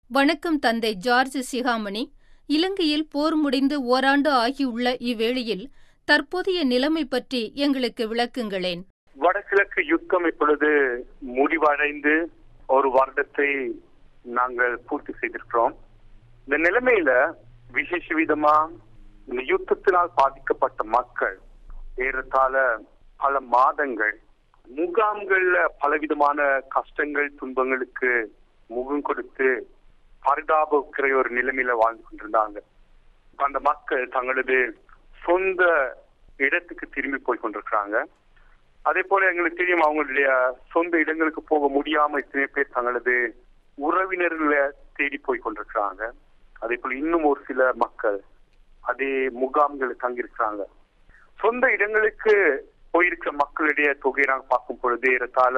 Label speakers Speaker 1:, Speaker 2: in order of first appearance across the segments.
Speaker 1: வணக்கம் தந்தை ஜார்ஜ் சிகாமணி. இலங்கையில் போர் முடிந்து ஓராண்டு ஆகியுள்ள இவ்வேளையில் தற்போதைய நிலைமை பற்றி எங்களுக்கு விளக்குங்களேன்.
Speaker 2: வடகிழக்கு யுத்தம் இப்பொழுது முடிவடைந்து ஒரு வருடத்தை நாங்கள் பூர்த்தி செய்திருக்கிறோம். இந்த நிலைமையில விசேஷ விதமா இந்த யுத்தத்தினால் பாதிக்கப்பட்ட மக்கள் ஏறத்தாழ பல மாதங்கள் முகாம்கள்ல பலவிதமான கஷ்டங்கள் துன்பங்களுக்கு முகம் கொடுத்து பரிதாபக்கிற ஒரு நிலைமையில வாழ்ந்து கொண்டிருந்தாங்க. அந்த மக்கள் தங்களது சொந்த இடத்துக்கு திரும்பி போய் கொண்டிருக்கிறாங்க. அதே போல எங்களுக்கு தெரியும், அவங்களுடைய சொந்த இடங்களுக்கு போக முடியாம இத்தனை பேர் தங்களது உறவினர்களை தேடி போய் கொண்டிருக்கிறாங்க. அதே போல இன்னும் ஒரு சில மக்கள் அதே முகாம்கள் தங்கியிருக்கிறாங்க. சொந்த இடங்களுக்கு போயிருக்கிற மக்களுடைய தொகையை நாங்கள் பார்க்கும் பொழுது ஏறத்தாழ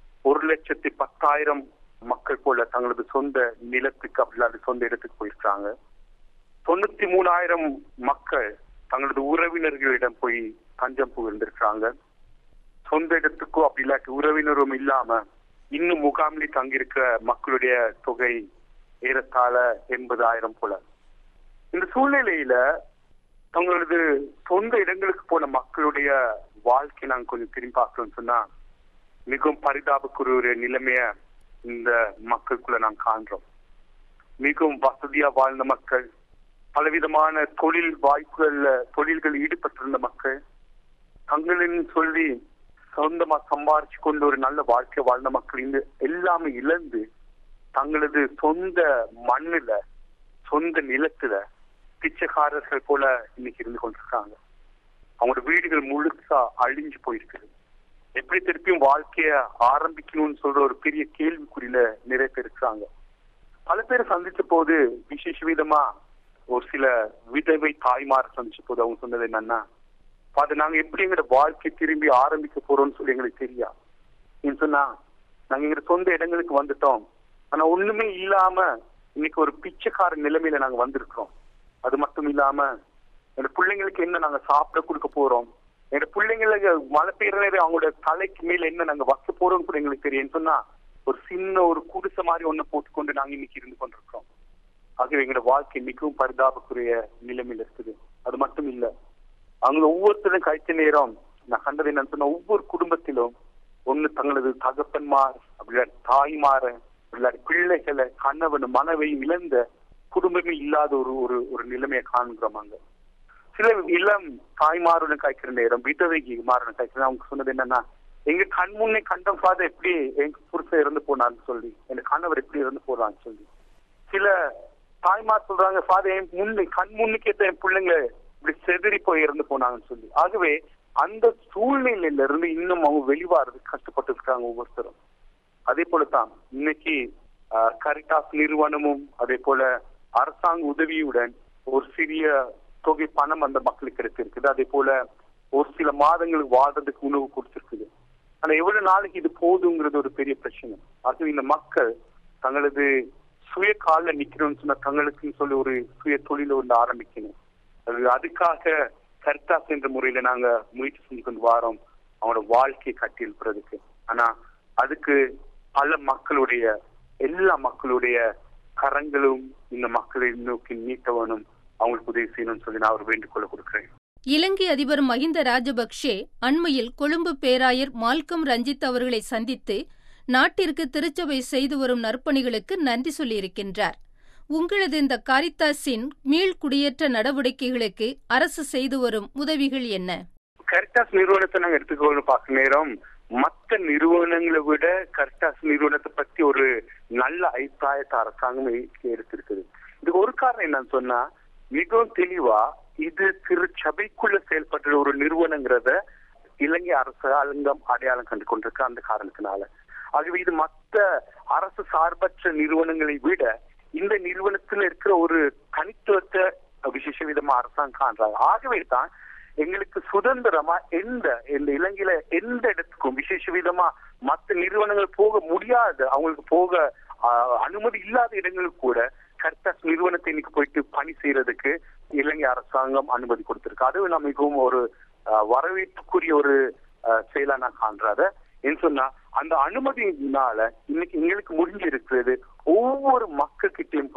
Speaker 2: 1,10,000 மக்கள் போல தங்களது சொந்த நிலத்துக்கு அப்படி சொந்த இடத்துக்கு போயிருக்காங்க. 93,000 மக்கள் தங்களது உறவினர்களிடம் போய் தஞ்சம் புகுந்திருக்கிறாங்க. சொந்த இடத்துக்கோ அப்படி இல்லாட்டி உறவினரும் இல்லாம இன்னும் முகாமில் தங்கியிருக்கிற மக்களுடைய தொகை ஏறத்தாழ 80,000 போல. இந்த சூழ்நிலையில தங்களது சொந்த இடங்களுக்கு போன மக்களுடைய வாழ்க்கை நாங்க கொஞ்சம் திரும்பி பார்க்கணும்னு சொன்னா மிகவும் பரிதாபக்குரிய ஒரு நிலைமைய இந்த மக்களுக்குள்ள நாம் காண்றோம். மிகவும் வசதியா வாழ்ந்த மக்கள், பலவிதமான தொழில் தொழில்கள் ஈடுபட்டிருந்த மக்கள், தங்களின் சொல்லி சொந்தமா சம்பாரிச்சு கொண்டு ஒரு நல்ல வாழ்க்கை வாழ்ந்த மக்கள் இந்த எல்லாமே இழந்து தங்களது சொந்த மண்ணுல சொந்த நிலத்துல பிச்சைக்காரர்கள் போல இன்னைக்கு இருந்து கொண்டிருக்காங்க. அவங்களோட வீடுகள் முழுசா அழிஞ்சு போயிருக்குது. எப்படி திருப்பியும் வாழ்க்கைய ஆரம்பிக்கணும்னு சொல்ற ஒரு பெரிய கேள்விக்குறியில நிறைய பேர் இருக்கிறாங்க. பல பேரை சந்திச்ச போது விசேஷ விதமா ஒரு சில விதவை தாய்மார சந்திச்ச போது அவங்க சொன்னது என்னன்னா, அது நாங்க எப்படி எங்களோட வாழ்க்கை திரும்பி ஆரம்பிக்க போறோம்னு சொல்லி எங்களுக்கு தெரியா. நீங்க சொன்னா நாங்க எங்க சொந்த இடங்களுக்கு வந்துட்டோம், ஆனா ஒண்ணுமே இல்லாம இன்னைக்கு ஒரு பிச்சைக்கார நிலைமையில நாங்க வந்திருக்கிறோம். அது மட்டும் இல்லாம எங்க பிள்ளைங்களுக்கு என்ன நாங்க சாப்பிட கொடுக்க போறோம், எங்க பிள்ளைங்களுக்கு மழை பெய்யற அவங்களோட தலைக்கு மேல என்ன நாங்க வைக்க போறோம் கூட எங்களுக்கு தெரியும் சொன்னா ஒரு சின்ன ஒரு குடிசை மாதிரி ஒண்ணு போட்டுக்கொண்டு நாங்க இன்னைக்கு இருந்து கொண்டிருக்கிறோம். ஆகவே எங்களோட வாழ்க்கை மிகவும் பரிதாபக்குரிய நிலைமையில இருக்குது. அது மட்டும் இல்ல, அவங்க ஒவ்வொருத்தரும் கழிச்ச நேரம் நான் கண்டது என்னன்னு சொன்னா ஒவ்வொரு குடும்பத்திலும் ஒண்ணு தங்களது தகப்பன்மார் அப்படி தாய்மார அப்படி பிள்ளைகளை கணவன் மனைவியும் இழந்த குடும்பமே இல்லாத ஒரு நிலைமையை காண்கிறோம். அங்க சில இளம் தாய்மாருடன் காய்க்கிற நேரம் விதவைக்கு மாறன காய்க்கிற அவங்க சொன்னது என்னன்னா, எங்க கண் முன்னே கண்டம் பாத எப்படி எங்க புருஷன் இறந்து போனான்னு சொல்லி, எங்க கணவர் எப்படி இறந்து போறான்னு சொல்லி. சில தாய்மார் சொல்றாங்க, ஃபாதர் என் கண் முன்னுக்கே என் பிள்ளைங்க இப்படி செதறி போய் இறந்து போனாங்கன்னு சொல்லி. ஆகவே அந்த சூழ்நிலையில இருந்து இன்னும் அவங்க வெளிவாரது கஷ்டப்பட்டு இருக்காங்க ஒவ்வொருத்தரும். அதே போலதான் இன்னைக்கு கரிட்டாஸ் நிறுவனமும் அதே போல அரசாங்க உதவியுடன் ஒரு சிறிய தொகை பணம் அந்த மக்களுக்கு கிடைச்சிருக்குது. அதே போல ஒரு சில மாதங்களுக்கு வாழ்றதுக்கு உணவு கொடுத்திருக்குது. ஆனா எவ்வளவு நாளைக்கு இது போதுங்கிறது ஒரு பெரிய பிரச்சனை. அது இந்த மக்கள் தங்களது சுய கால நிக்கணும்னு சொன்னா தங்களுக்குன்னு சொல்லி ஒரு சுய தொழில ஒன்று ஆரம்பிக்கணும். அதுக்காக கர்த்தாஸ் என்ற முறையில நாங்க முயற்சி செஞ்சு கொண்டு வாரோம் அவங்களோட வாழ்க்கையை கட்டி எழுப்புறதுக்கு. ஆனா அதுக்கு பல மக்களுடைய எல்லா மக்களுடைய கரங்களும் இந்த மக்களை நோக்கி நீட்டவனும் அவங்களுக்கு உதவி செய்யணும்னு சொல்லி நான் ஒரு வேண்டுகோளை கொடுக்கிறேன்.
Speaker 1: இலங்கை அதிபர் மஹிந்த ராஜபக்ஷே அண்மையில் கொழும்பு பேராயர் மால்கம் ரஞ்சித் அவர்களை சந்தித்து நாட்டிற்கு திருச்சபை செய்து வரும் நற்பணிகளுக்கு நன்றி சொல்லியிருக்கின்றார். உங்களது இந்த காரித்தாஸின் மீள்குடியேற்ற நடவடிக்கைகளுக்கு அரசு செய்து வரும் உதவிகள் என்ன?
Speaker 2: கரிட்டாஸ் நிறுவனத்தை நாங்க எடுத்துக்கொள்ள பார்க்க நேரம் மற்ற நிறுவனங்களை விட கரிட்டாஸ் நிறுவனத்தை பத்தி ஒரு நல்ல அபிப்பிராயத்தை அரசாங்கம் எடுத்திருக்குது. இதுக்கு ஒரு காரணம் என்னன்னு சொன்னா, மிகவும் தெளிவா இது திருச்சபைக்குள்ள செயல்பட்ட ஒரு நிறுவனங்கிறத இலங்கை அரசாங்கம் அடையாளம் கண்டு கொண்டிருக்க அந்த காரணத்தினால. ஆகவே இது மற்ற அரசு சார்பற்ற நிறுவனங்களை விட இந்த நிறுவனத்துல இருக்கிற ஒரு தனித்துவத்தை விசேஷ விதமா அரசாங்கம் காண்றாங்க. ஆகவே தான் எங்களுக்கு சுதந்திரமா இந்த இலங்கையில எந்த இடத்துக்கும் விசேஷ விதமா மற்ற நிறுவனங்கள் போக முடியாது, அவங்களுக்கு போக அனுமதி இல்லாத இடங்களுக்கு கூட கர்த்தாஸ் நிறுவனத்தை இன்னைக்கு போயிட்டு பணி செய்யறதுக்கு இலங்கை அரசாங்கம் அனுமதி கொடுத்திருக்கு. அது நான் மிகவும் ஒரு வரவேற்புக்குரிய ஒரு செயலா நான் காண்றாத. ஏன்னு சொன்னா அந்த அனுமதியினால இன்னைக்கு எங்களுக்கு முடிஞ்சிருக்கிறது ஒவ்வொரு மக்கள்கிட்டையும்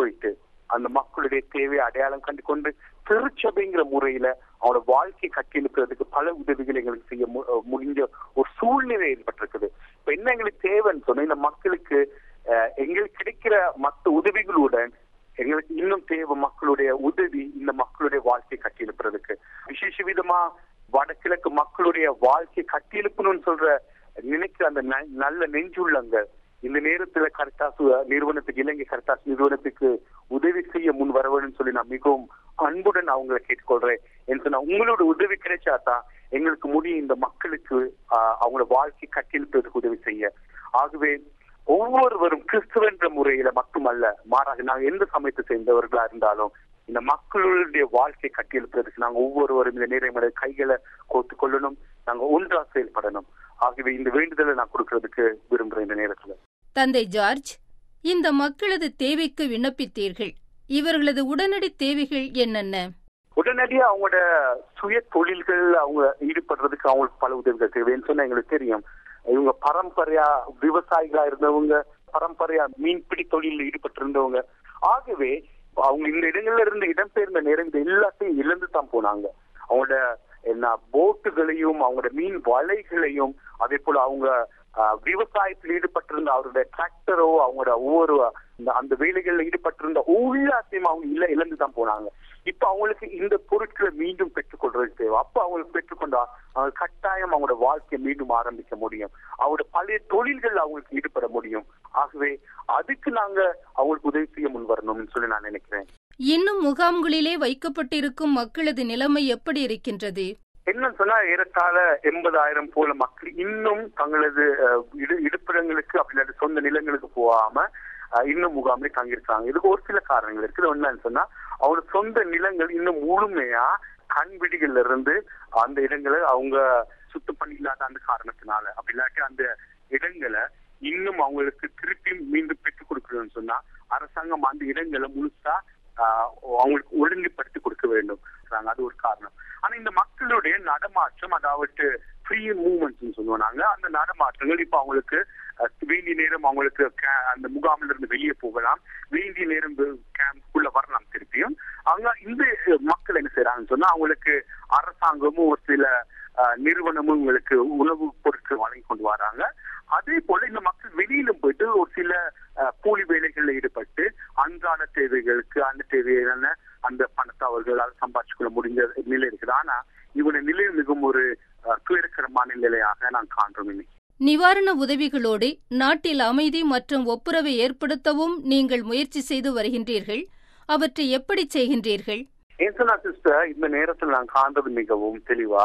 Speaker 2: மக்களுடைய தேவையை அடையாளம் கண்டு கொண்டு திருச்சபைங்கிற முறையில அவனோட வாழ்க்கை கட்டியெழுப்புறதுக்கு பல உதவிகள் எங்களுக்கு செய்ய முடிஞ்ச ஒரு சூழ்நிலை ஏற்பட்டிருக்குது. இப்ப என்ன எங்களுக்கு தேவைன்னு சொன்னா, இந்த மக்களுக்கு எங்களுக்கு கிடைக்கிற மற்ற உதவிகளுடன் எங்களுக்கு இன்னும் தேவை மக்களுடைய உதவி, இந்த மக்களுடைய வாழ்க்கை கட்டியெழுப்புறதுக்கு. விசேஷ விதமா வடகிழக்கு மக்களுடைய வாழ்க்கை கட்டியெழுப்பணும்னு சொல்ற நினைக்கிற அந்த நல்ல நெஞ்சுள்ளங்க இந்த நேரத்துல கரித்தாஸ் நிறுவனத்துக்கு, இலங்கை கரித்தாஸ் நிறுவனத்துக்கு உதவி செய்ய முன் வர வேண்டும் சொல்லி நான் மிகவும் அன்புடன் அவங்களை கேட்டுக்கொள்றேன். என்று சொன்னா உங்களோட உதவி கிடைச்சாதான் எங்களுக்கு முடியும் இந்த மக்களுக்கு அவங்களோட வாழ்க்கை கட்டியெழுப்பதுக்கு உதவி செய்ய. ஆகவே ஒவ்வொருவரும் கிறிஸ்துவன்ற முறையில மட்டுமல்ல, மாறாக நாங்கள் எந்த சமயத்தை சேர்ந்தவர்களா இருந்தாலும் இந்த மக்களுடைய வாழ்க்கை கட்டியெழுப்பதற்கு நாங்கள் ஒவ்வொருவரும் இந்த நேரம் கைகளை கோர்த்து கொள்ளணும், நாங்க ஒன்றா செயல்படணும். ஆகவே இந்த வேண்டுதலை நான் கொடுக்கறதுக்கு விரும்புறேன் இந்த நேரத்துல.
Speaker 1: தந்தை ஜார்ஜ், இந்த மக்களது தேவைக்கு விண்ணப்பித்தீர்கள். இவர்களது உடனடி தேவைகள் என்னென்ன?
Speaker 2: உடனடியா அவங்களோட சுய தொழில்கள் அவங்க ஈடுபடுறதுக்கு அவங்களுக்கு பல உதவிகள் தேவைன்னு சொன்னா எங்களுக்கு தெரியும். இவங்க பரம்பரையா விவசாயிகளா இருந்தவங்க, பரம்பரையா மீன்பிடி தொழிலில் ஈடுபட்டு இருந்தவங்க. ஆகவே அவங்க இந்த இடங்கள்ல இருந்து இடம்பெயர்ந்த நேரம் இந்த எல்லாத்தையும் இழந்து தான் போனாங்க. அவங்களோட போட்டுகளையும் அவங்களோட மீன் வலைகளையும், அதே போல அவங்க விவசாயத்தில் ஈடுபட்டிருந்த அவருடைய டிராக்டரோ அவங்களோட ஒவ்வொரு அந்த வேலைகள்ல ஈடுபட்டிருந்த எல்லாத்தையும் அவங்க இழந்துதான் போனாங்க. இப்ப அவங்களுக்கு இந்த பொருட்களை மீண்டும் பெற்றுக்கொள்றது தேவை. அப்ப அவங்களுக்கு பெற்றுக்கொண்டா அவங்க கட்டாயம் அவங்களோட வாழ்க்கையை மீண்டும் ஆரம்பிக்க முடியும், அவங்களோட பழைய தொழில்கள் அவங்களுக்கு ஈடுபட முடியும். ஆகவே அதுக்கு நாங்க அவங்களுக்கு உதவி செய்ய முன் வரணும்னு சொல்லி நான் நினைக்கிறேன்.
Speaker 1: இன்னும் முகாம்களிலே வைக்கப்பட்டிருக்கும் மக்களது நிலைமை எப்படி இருக்கின்றது?
Speaker 2: என்னன்னு சொன்னா, ஏறத்தாழ 80,000 போல மக்கள் இன்னும் தங்களது இருப்பிடங்களுக்கு அப்படி சொந்த நிலங்களுக்கு போகாம இன்னும் முகாமிலே தங்கியிருக்காங்க. இதுக்கு ஒரு சில காரணங்கள் இருக்குது. என்னன்னு சொன்னா, அவங்களோட சொந்த நிலங்கள் இன்னும் முழுமையா கண்பிடிகள்ல இருந்து அந்த இடங்களை அவங்க சுத்தம் பண்ணி இல்லாத அந்த காரணத்தினால, அப்படி இல்லாட்டி அந்த இடங்களை இன்னும் அவங்களுக்கு திருப்பி மீண்டும் பெற்றுக் கொடுக்கணும்னு சொன்னா அரசாங்கம் அந்த இடங்களை முழுசா அவங்களுக்கு ஒழுங்குபடுத்தி கொடுக்க வேண்டும். அது ஒரு காரணம். ஆனா இந்த மக்களுடைய நடமாற்றம், அதாவது ஃப்ரீ மூவ்மெண்ட்ஸ் சொல்லுவோம் நாங்க, அந்த நடமாற்றங்கள் இப்ப அவங்களுக்கு வேண்டிய நேரம் அவங்களுக்கு அந்த முகாமில் இருந்து வெளியே போகலாம், வேண்டிய நேரம் கேம்ப்குள்ள வரலாம். திருப்பியும் அவங்க இந்த மக்கள் என்ன செய்யறாங்கன்னு சொன்னா, அவங்களுக்கு அரசாங்கமும் ஒரு சில நிறுவனமும் உங்களுக்கு உணவு பொருட்கள் வழங்கி கொண்டு வராங்க. அதே போல இந்த மக்கள் வெளியிலும் போயிட்டு ஒரு சில கூலி வேலைகள்ல ஈடுபட்டு அன்றாட தேவைகளுக்கு அந்த தேவையான அந்த பணத்தை அவர்களால் சம்பாதிச்சு கொள்ள முடிஞ்ச நிலை இருக்குது. ஆனா இவனுடைய நிலை மிகவும் ஒரு துயரகரமான நிலையாக நான் காண்றோம். இன்னைக்கு
Speaker 1: நிவாரண உதவிகளோடு நாட்டில் அமைதி மற்றும் ஒப்புரவை ஏற்படுத்தவும் நீங்கள் முயற்சி செய்து வருகின்றீர்கள். அவற்றை எப்படி செய்கின்றீர்கள்?
Speaker 2: சிஸ்டர், இந்த நேரத்தில் நான் காண்றது மிகவும் தெளிவா,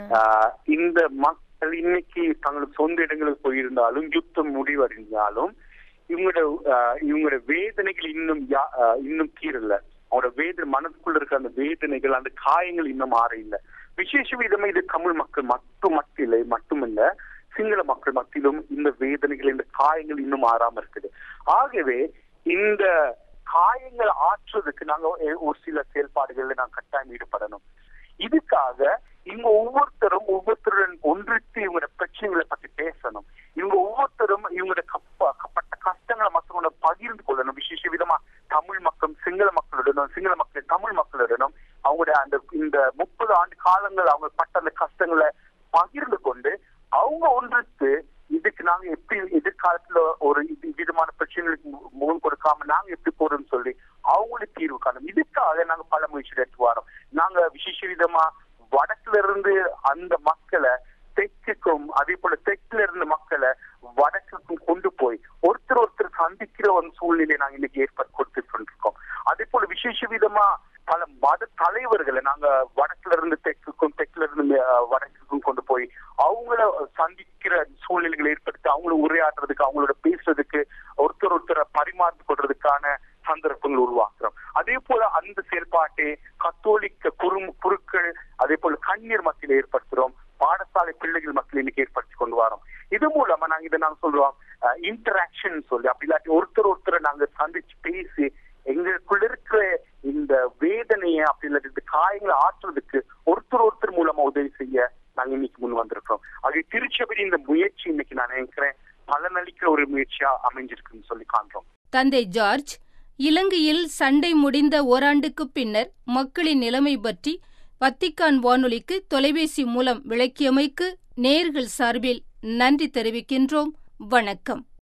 Speaker 2: இந்த மக்கள் இன்னைக்கு தங்களுக்கு சொந்த இடங்களுக்கு போயிருந்தாலும் யுத்தம் முடிவடைந்தாலும் இவங்களோட வேதனைகள் இன்னும் தீரல. அவரோட வேதனை மனதுக்குள்ள இருக்க அந்த வேதனைகள், அந்த காயங்கள் இன்னும் மாற இல்லை. விசேஷ விதமா இது தமிழ் மக்கள் மட்டுமல்ல, சிங்கள மக்கள் மத்தியிலும் இந்த வேதனைகள், இந்த காயங்கள் இன்னும் மாறாம இருக்குது. ஆகவே இந்த காயங்கள் ஆற்றுறதுக்கு நாங்க ஒரு சில செயல்பாடுகள்ல நாங்க கட்டாயம் ஈடுபடணும். இதுக்காக இவங்க ஒவ்வொருத்தருடன் ஒன்றித்து இவங்களோட பிரச்சனைகளை பத்தி பேசணும். இவங்க ஒவ்வொருத்தரும் இவங்களோட பட்ட கஷ்டங்களை மற்றவங்களோட பகிர்ந்து கொள்ளணும். விசேஷ விதமா தமிழ் மக்கள் சிங்கள மக்கள் தமிழ் மக்களுடனும் அவங்களுடைய அந்த இந்த 30 ஆண்டு காலங்கள் அவங்க பட்ட அந்த கஷ்டங்களை பகிர்ந்து கொண்டு அவங்க ஒன்றித்து இதுக்கு நாங்க எப்படி எதிர்காலத்துல ஒரு விதமான பிரச்சனைகளுக்கு முகம் கொடுக்காம நாங்க எப்படி போறோம்னு சொல்லி அவங்களுக்கு தீர்வு காணும். இதுக்காக நாங்க பல முயற்சி எடுத்து வரோம். நாங்க விசேஷ விதமா வடக்குல இருந்து அந்த மக்களை தெற்குக்கும், அதே போல தெற்குல இருந்த மக்களை வடக்குக்கும் கொண்டு போய் ஒருத்தர் சந்திக்கிற ஒரு சூழ்நிலையை நாங்க இன்னைக்கு ஏற்படுத்தி கொடுத்துட்டு இருக்கோம். அதே போல விசேஷ விதமா பல மத தலைவர்களை நாங்க வடக்குல இருந்து தெற்குக்கும், தெற்குல இருந்து வடக்குக்கும் கொண்டு போய் அவங்கள சந்திக்கிற சூழ்நிலைகளை ஏற்படுத்தி அவங்கள உரையாடுறதுக்கு, அவங்களோட பேசுறதுக்கு, ஒருத்தரை பரிமாறிக் கொள்றதுக்கான சந்தர்ப்பங்கள் உருவாக்குறோம். அதே போல அந்த செயல்பாட்டை கத்தோலிக்க குருக்கள், அதே போல கண்ணீர் மத்தியில ஏற்படுத்துறோம். பாடசாலை பிள்ளைகள் மத்தியில இன்னைக்கு ஏற்படுத்தி கொண்டு வரோம். இது மூலமா நாங்க சொல்றோம் இன்டராக்ஷன் சொல்லி, அப்படி இல்லாட்டி ஒருத்தரை நாங்க சந்திச்சு பேசி எங்களுக்குள்ள இருக்கிற இந்த வேதனையை அப்படி இல்லாட்டி காயங்களை ஆற்றுறதுக்கு ஒருத்தர் மூலமா உதவி செய்ய நாங்க இன்னைக்கு முன் வந்திருக்கோம். ஆகிய திருச்சபையின் இந்த முயற்சி இன்னைக்கு நான் நினைக்கிறேன் பலனளிக்கிற ஒரு முயற்சியா அமைஞ்சிருக்குன்னு சொல்லி காண்றோம்.
Speaker 1: தந்தை ஜார்ஜ், இலங்கையில் சண்டை முடிந்த ஓராண்டுக்குப் பின்னர் மக்களின் நிலைமை பற்றி வத்திக்கான் வானொலிக்கு தொலைபேசி மூலம் விளக்கியமைக்கு நேயர்கள் சார்பில் நன்றி தெரிவிக்கின்றோம். வணக்கம்.